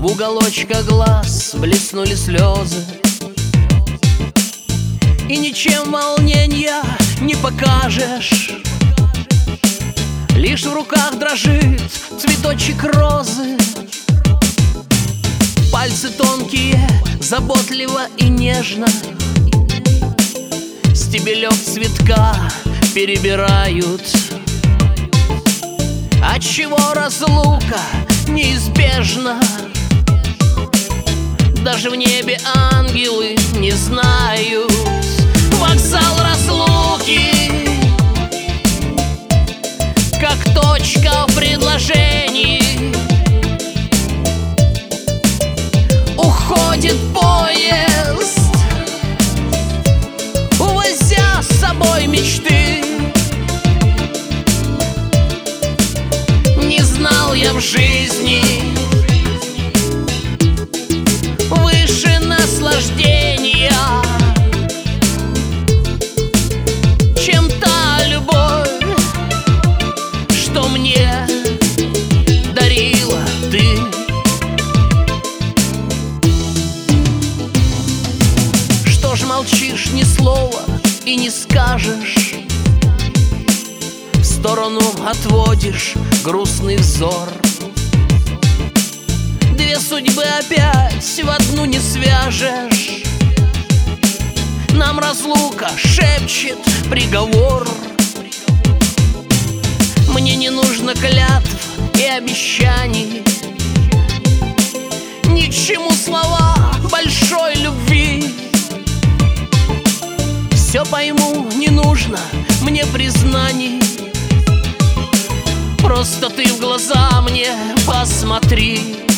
В уголочках глаз блеснули слезы, и ничем волнения не покажешь. Лишь в руках дрожит цветочек розы. Пальцы тонкие, заботливо и нежно стебелек цветка перебирают. Отчего разлука неизбежна? Даже в небе ангелы не знают. Вокзал разлуки, как точка в предложении. Уходит поезд, увозя с собой мечты. Не знал я в жизни выше наслаждения, чем та любовь, что мне дарила ты. Что ж молчишь, ни слова и не скажешь? В сторону отводишь грустный взор. Две судьбы опять в одну не свяжешь. Нам разлука шепчет приговор. Мне не нужно клятв и обещаний, ни к чему слова большой любви. Все пойму, не нужно мне признаний. Просто ты в глаза мне посмотри.